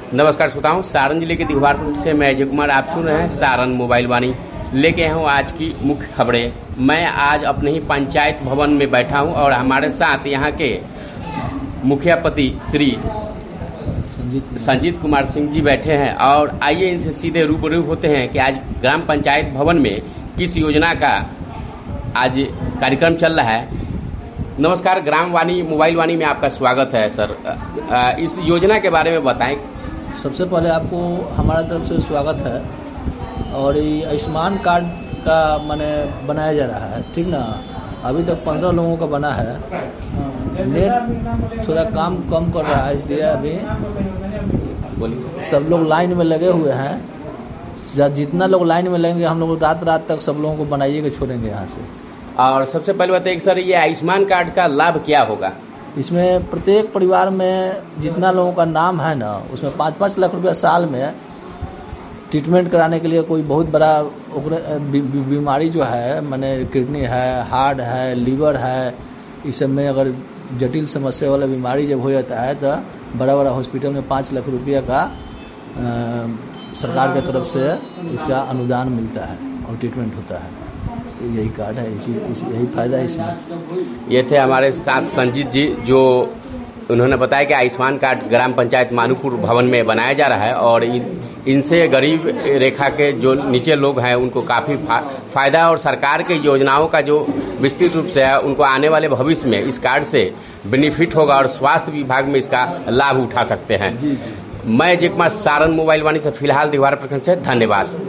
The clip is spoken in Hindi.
नमस्कार श्रोताओं, सारण जिले के दीवारपुर से मैं अजय कुमार, आप सुन रहे हैं सारण मोबाइल वाणी। लेके हूँ आज की मुख्य खबरें। मैं आज अपने ही पंचायत भवन में बैठा हूँ और हमारे साथ यहाँ के मुखिया पति श्री संजीत कुमार सिंह जी बैठे हैं और आइए इनसे सीधे रूबरू होते हैं कि आज ग्राम पंचायत भवन में किस योजना का आज कार्यक्रम चल रहा है। नमस्कार, ग्राम वाणी मोबाइल वाणी में आपका स्वागत है सर। इस योजना के बारे में बताएं। सबसे पहले आपको हमारा तरफ से स्वागत है। और ये आयुष्मान कार्ड का माने बनाया जा रहा है, ठीक ना। अभी तक 15 लोगों का बना है। नेट थोड़ा काम कम कर रहा है, इसलिए अभी सब लोग लाइन में लगे हुए हैं। जितना लोग लाइन में लगेंगे हम लोग रात तक सब लोगों को बनाइए के छोड़ेंगे यहाँ से। और सबसे पहले बताइए सर, ये आयुष्मान कार्ड का लाभ क्या होगा? इसमें प्रत्येक परिवार में जितना लोगों का नाम है ना, उसमें 5-5 लाख रुपया साल में ट्रीटमेंट कराने के लिए कोई बहुत बड़ा बीमारी जो है, माने किडनी है, हार्ट है, लीवर है, इस सब में अगर जटिल समस्या वाला बीमारी जब हो जाता है तो बड़ा बड़ा हॉस्पिटल में 5 लाख रुपया का सरकार की तरफ से इसका अनुदान मिलता है और ट्रीटमेंट होता है। यही कार्ड है, यही फायदा है इसमें। ये थे हमारे साथ संजीत जी, जो उन्होंने बताया कि आयुष्मान कार्ड ग्राम पंचायत मानूपुर भवन में बनाया जा रहा है और इनसे गरीब रेखा के जो नीचे लोग हैं उनको काफ़ी फायदा और सरकार के योजनाओं का जो विस्तृत रूप से है उनको आने वाले भविष्य में इस कार्ड से बेनिफिट होगा और स्वास्थ्य विभाग में इसका लाभ उठा सकते हैं। मैं अजय कुमार, सारण मोबाइल वाणी से फिलहाल दीवार प्रखंड से, धन्यवाद।